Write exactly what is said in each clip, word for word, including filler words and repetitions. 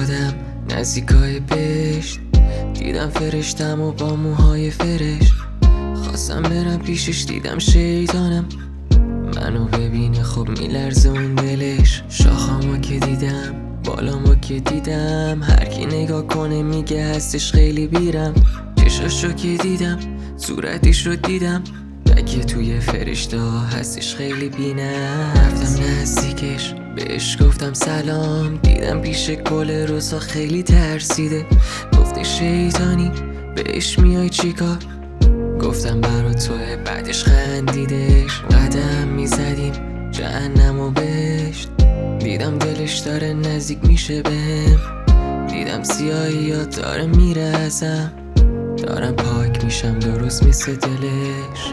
افتادم نزدیکای بهشت، دیدم فرشتم و با موهای فرش. خواستم برم پیشش، دیدم شیطانم منو ببینه خب میلرزه اون دلش. شاخامو که دیدم، بالامو که دیدم، هر کی نگاه کنه میگه هستش خیلی بیرم. چشاشو که دیدم، صورتش رو دیدم، اگه توی فرشته ها هستش خیلی بینم. رفتم نزدیکش، بهش گفتم سلام، دیدم پیش گل روزا خیلی ترسیده. گفته شیطانی بهش میای چیکار؟ گفتم برا توه، بعدش خندیدش. قدم میزدیم جهنم و بهشت، دیدم دلش داره نزدیک میشه بهم. دیدم سیاهیات داره میره ازم، دارم پاک میشم درست مثل دلش.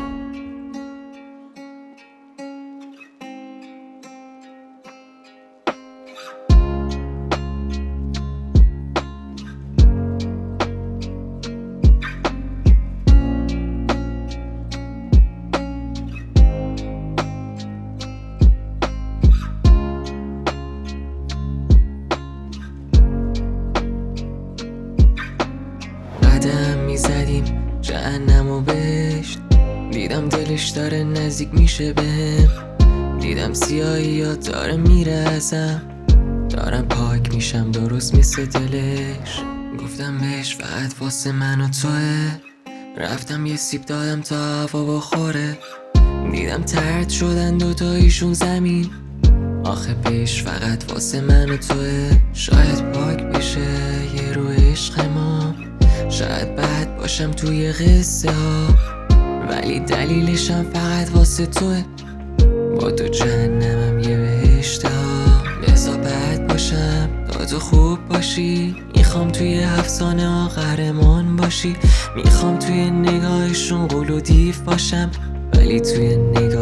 قدم میزدیم جهنم و بهشت، دیدم دلش داره نزدیک میشه بهم. دیدم سیاهیات داره میره ازم، دارم پاک میشم درست مثل دلش. گفتم بهش فقط واسه من و توه، رفتم یه سیب دادم تا هوا بخوره. دیدم طرد شدن دوتاییشون زمین، آخه بهش فقط واسه من و توه. شاید پاک بشه یه رو عشق ما، شاید بد باشم توی قصه ها، ولی دلیلشم فقط واسه توه. با تو جهنمم یه بهشته ها، بذار بد باشم تا تو خوب باشی. میخوام توی افسانه ها قهرمان باشی، میخوام توی نگاهشون قول و دیو باشم، ولی توی نگاه